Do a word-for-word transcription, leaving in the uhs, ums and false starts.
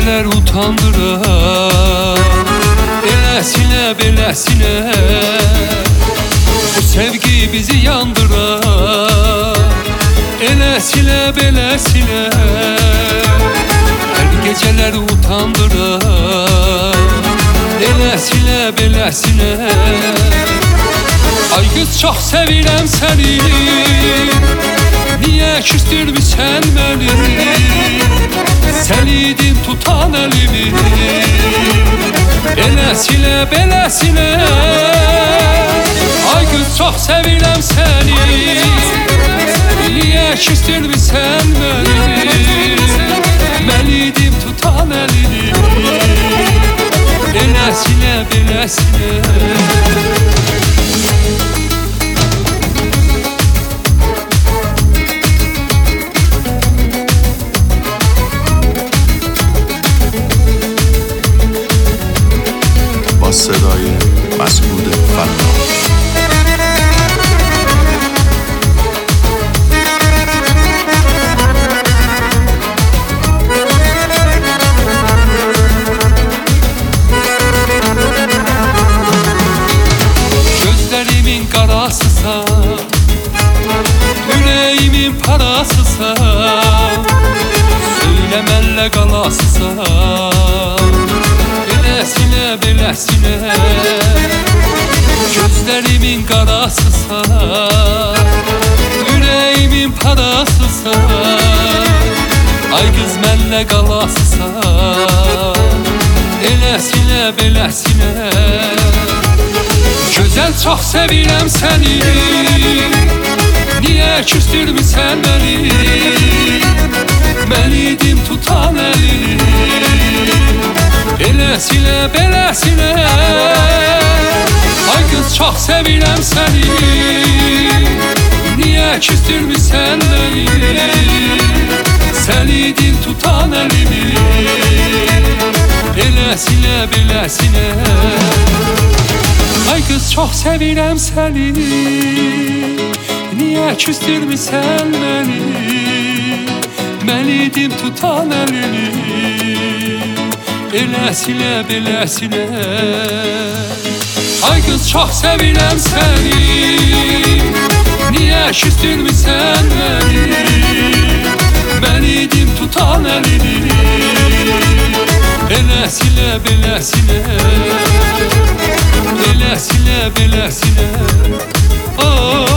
geceler utandırar, elesine belesine. Bu sevgi bizi yandırar, elesine belesine. Her geceler utandırar, elesine belesine. Ay kız çok sevirəm seni, niye küstürmüşsən məni? Sen idin tutan elimi, elesine belesine. Ay kız çok sevirəm seni, niye küstürmüşsən məni? Ben idim tutan elini, elesine belesine. با صدای مسعود فنار. Gözlerimin karasısan, yüreğimin parasısan, söylemenle kalasısan, elesine belesine. Gözlerimin karasısan, yüreğimin parasısan. Ay kız mənlə qalasısan, elesine belesine. Güzel çok sevirəm seni, niye küstürmüşsən məni? Mən idim tutan elini, elesine belesine. Ay kız çok sevirəm seni, niye küstürmüşsən məni? Sen idin tutan elini, elesine belesine. Ay kız çok sevirəm seni, niye küstürmüşsən məni? Mən idim tutan elini, elesine belesine. Ay kız çok sevirəm seni, niye küstürmüşsən məni? Ben idim tutan elini, elesine belesine. Elesine belesine. Oh.